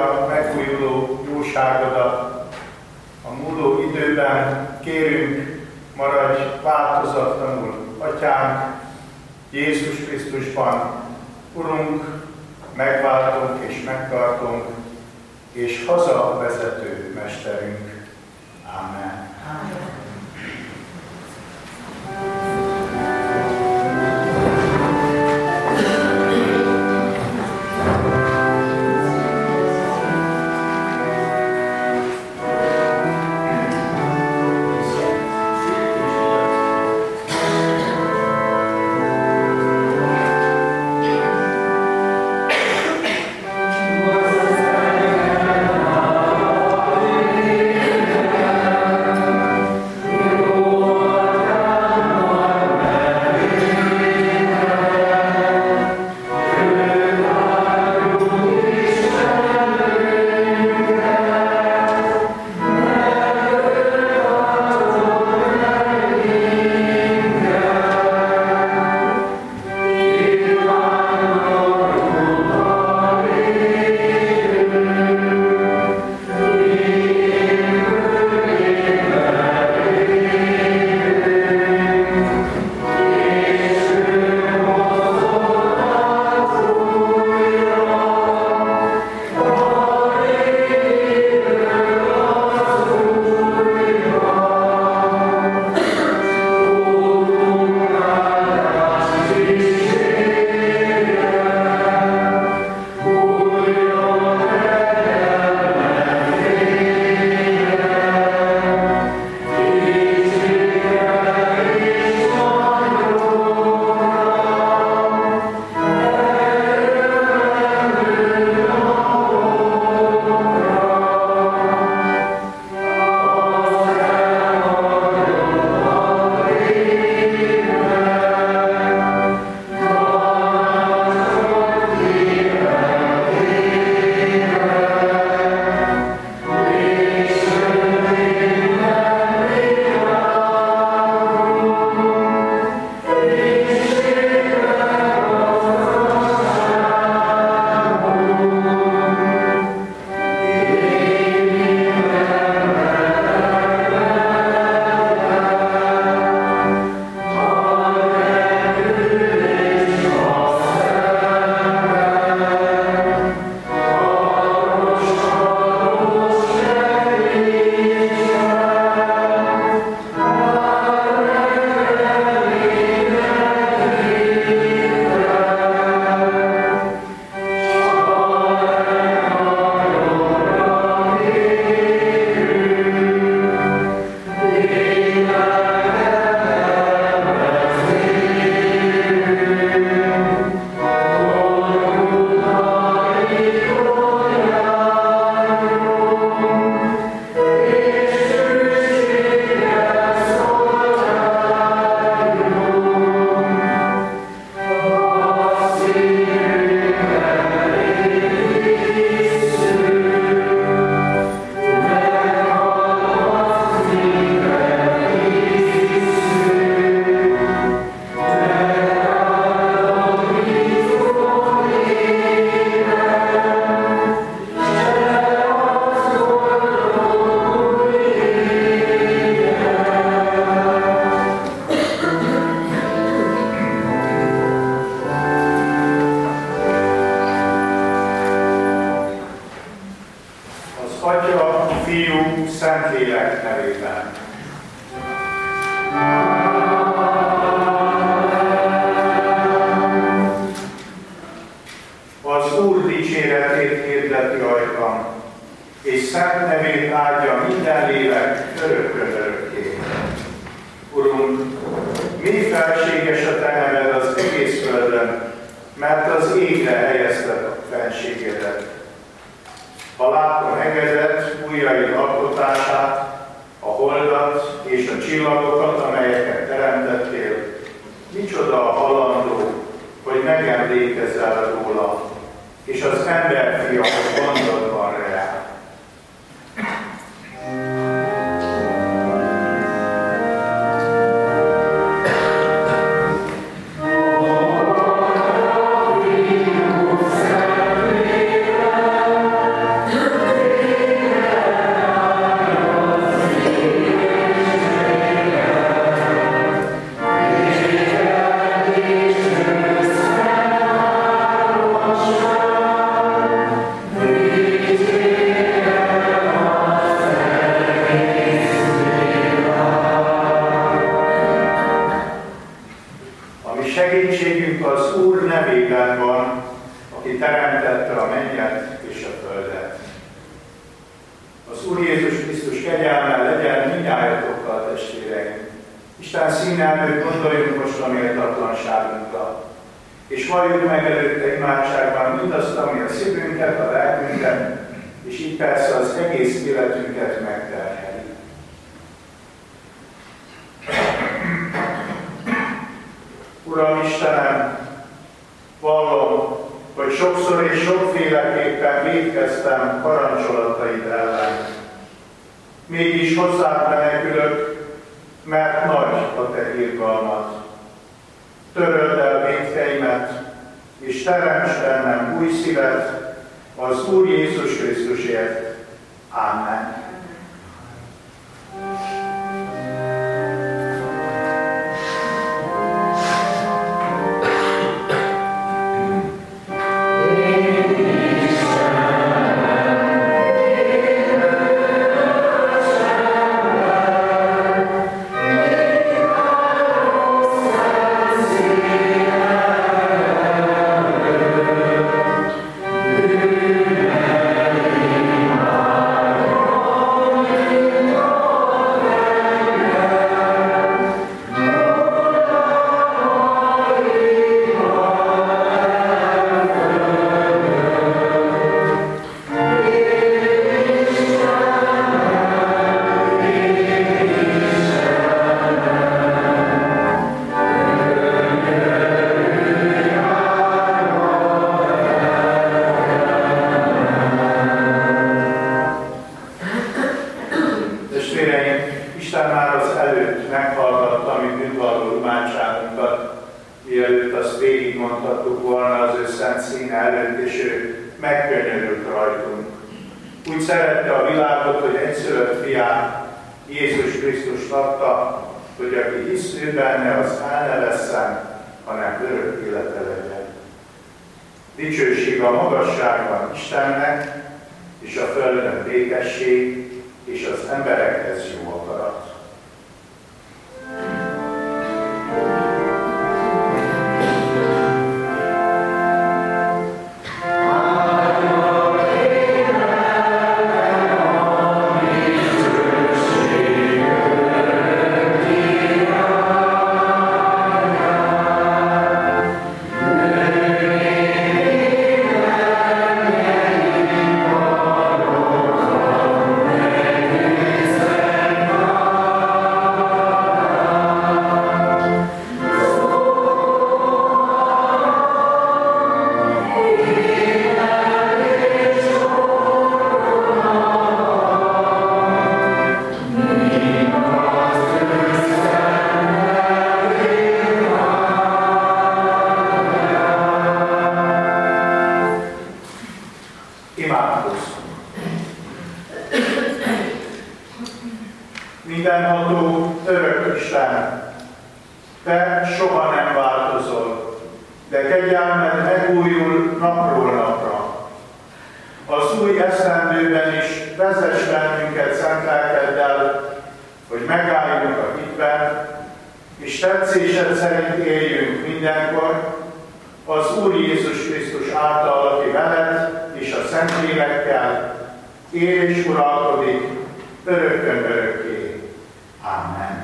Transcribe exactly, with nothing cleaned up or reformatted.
a megújuló jóságodat. A múló időben kérünk, maradj változatlanul, Atyánk, Jézus Krisztusban, Urunk, megváltunk és megtartunk, és hazavezető Mesterünk. Amen. Amen. Szentlélek nevében. Az Úr dicséretét hirdeti ajkam, és szent nevét áldja minden lélek örökkön örökké. Urunk, mi felséges a te neved az egész földön, mert az égre helyezted a fenségedet. Ha látom engedet, ujjaid alkotását, a holdat és a csillagokat, amelyeket teremtettél, micsoda a halandó, hogy megemlékezzel róla, és az emberfia, hogy gondod van rá. Oh, Isten színe előtt gondoljunk most a méltatlanságunkra, és valljuk meg előtte imádságban mindazt, ami a szívünket, a lelkünket, és így persze az egész életünket megterheli. Uram Istenem, vallom, hogy sokszor és sokféleképpen vétkeztem parancsolataid ellen. Mégis hozzád menekülök, mert nagy a te irgalmad. Töröld el vétkeimet, és teremts bennem új szívet az Úr Jézus Krisztusért. Amen. Dicsőség a magasságban Istennek, és a földön békesség, és az emberekhez jó akarat. Mindenható, örök Isten, te soha nem változol, de kegyelmed megújul napról napra. Az új esztendőben is vezess bennünket szent lelkeddel, hogy megálljunk a hitben, és tetszésed szerint éljünk mindenkor, az Úr Jézus Krisztus által, aki veled és a Szentlélekkel él és uralkodik örökkön örökké. Amen.